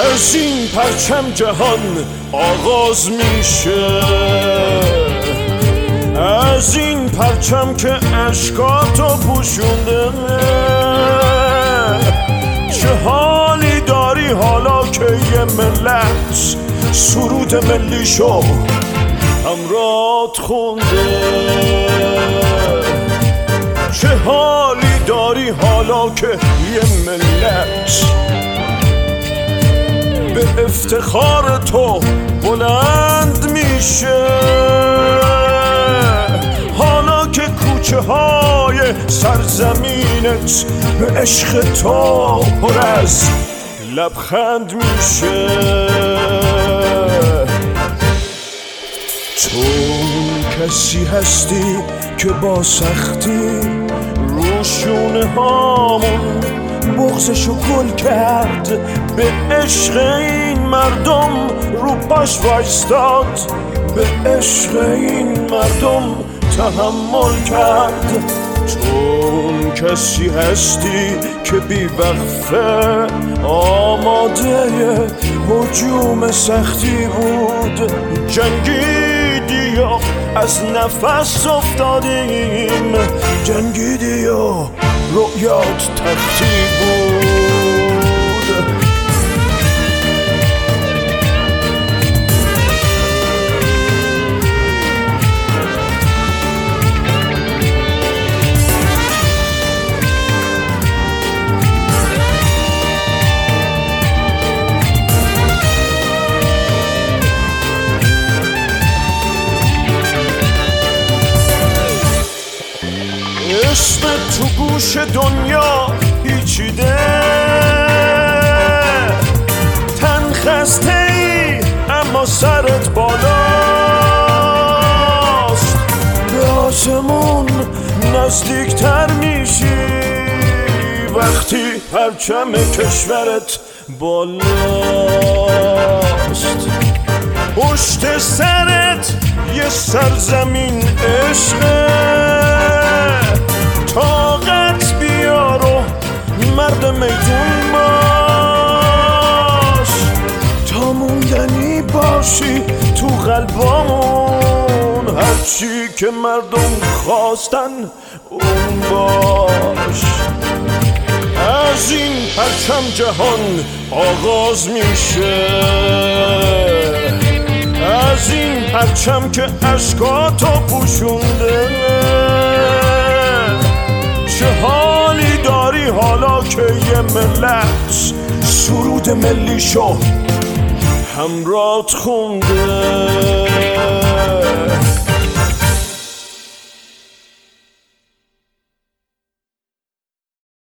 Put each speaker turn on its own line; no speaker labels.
از این پرچم جهان آغاز میشه، از این پرچم که اشکاتو پوشونده. چه حالی داری حالا که یه ملت سرود ملیشو همرات خونده؟ چه حالی داری حالا که یه ملت به افتخار تو بلند میشه؟ حالا که کوچه های سرزمینت به عشق تو پر از لبخند میشه. تو کسی هستی که با سختی رو شونه هامون بغضشو گل کرد، به عشق این مردم رو پاش وایستاد، به عشق این مردم تحمل کرد. تو کسی هستی که بی وقفه آماده هجوم سختی بود، جنگیدی و از نفس افتادیم، جنگیدی و رؤیات تختی بود. اسم تو گوش دنیا پیچیده، تن خسته ای اما سرت بالاست، به آسمون نزدیکتر میشی وقتی پرچم کشورت بالاست. پشت سرت یه سرزمین عشقه، طاقت بیار و مرد میدون باش، تا موندنی باشی تو قلبامون، هرچی که مردم خواستن اون باش. از این پرچم جهان آغاز میشه، از این پرچم که اشکاتو پوشونده. چه حالی داری حالا که یه ملت سرود ملیشو همرات خونده؟